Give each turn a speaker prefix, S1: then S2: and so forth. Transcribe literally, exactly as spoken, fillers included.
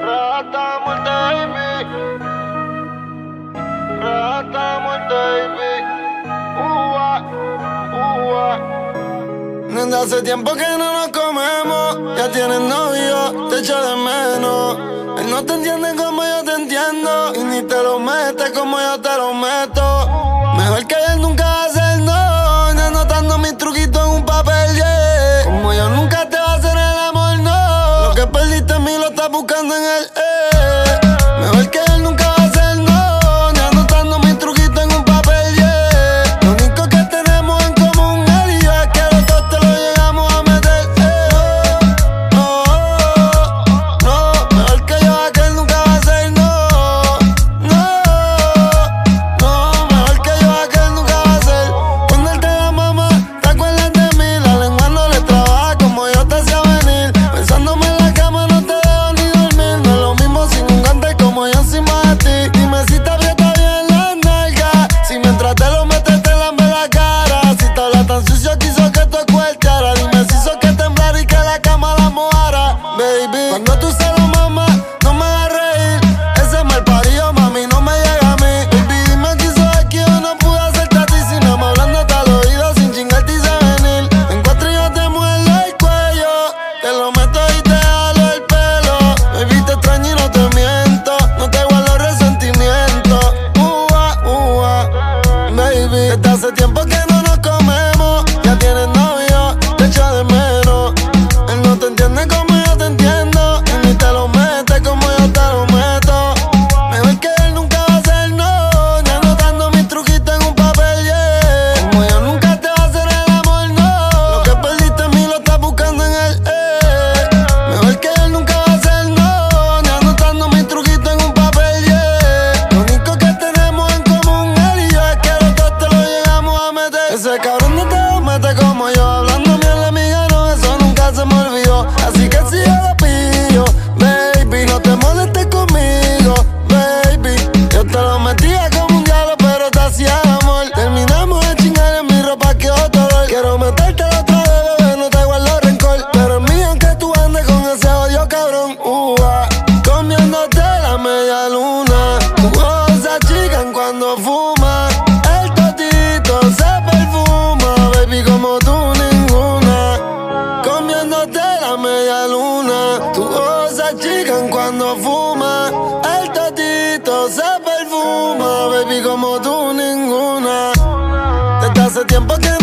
S1: Rata muerte, baby. Rata muerte, baby. Ua, ua. Desde hace tiempo que no nos comemos. Ya tienes novio, te echo de menos. Él no te entiende como yo te entiendo. Y ni te lo mete como yo te lo meto. Mejor que él nunca va a ser no. Ni anotando mis truquitos en un papel, yeah. Como yo nunca te va a hacer el amor, no. Lo que perdiste en mí lo estás buscando en él, eh. Mejor que él nunca va a ser no. Ni anotando mis truquitos en un papel, yeah. Lo único que tenemos en común él y yo es que los dos te lo llegamos a meter, eh. No, no, mejor que yo es que él nunca va a ser no. No, no, mejor que yo es que él nunca va a ser. Cuando él te da mamá, te acuerdas de mí. La lengua no le trabaja como yo te hacía venir. Pensándome en la cama no te dejo ni dormir. No es lo mismo sin un gante como yo encima de ti. Dime si te aprieta bien las nalgas. Si mientras te lo metes te lambe la cara. Si te habla tan sucio que hizo que tu cuarteara. Dime si hizo que temblara y que la cama la mojara. Baby, cuando tú se lo mamas, no me hagas reír. Ese mal parido, mami, no me llega a mí. Baby, dime qué hizo es que yo no pude hacerte a ti. Si no me hablándote al oído sin chingarte y sé venir. En cuatro y yo te muerdo el cuello. Te lo meto y te jalo el pelo. Baby, te extraño y no te miento. No te guardo resentimiento. Ua, ua, baby. Desde hace tiempo que no nos comemos. Ya tienes novio, te echo de menos. Él no te entiende como yo te entiendo. Y ni te lo mete como yo te lo meto. Mejor que él nunca va a ser no. Ni anotando mis truquitos en un papel, yeah. Como yo nunca te va a hacer el amor, no. Lo que perdiste en mí lo estás buscando en él, eh. Mejor que él nunca va a ser no. Ni anotando mis truquitos en un papel, yeah. Lo único que tenemos en común él y yo es que los dos te lo llegamos a meter. Ese cabrón no te lo mete como yo. Hablando miel de mi gano, eso nunca se me olvidó. Así que si yo lo pillo, baby, no te molestes conmigo, baby. Yo te lo metía como un diablo, pero te hacía amor. Terminamos de chingar en mi ropa, que otro olor. Quiero meterte la otra vez, bebé, no te guardo rencor. Pero es mío aunque tú andes con ese odio cabrón. Ua, comiéndote la media luna. Tus ojos se achican cuando fumas. El totito se perfuma, baby, como tú ninguna. Comiéndote la media luna. Tus ojos se achican cuando fumas. El totito se perfuma, baby, como tú ninguna. Desde hace tiempo que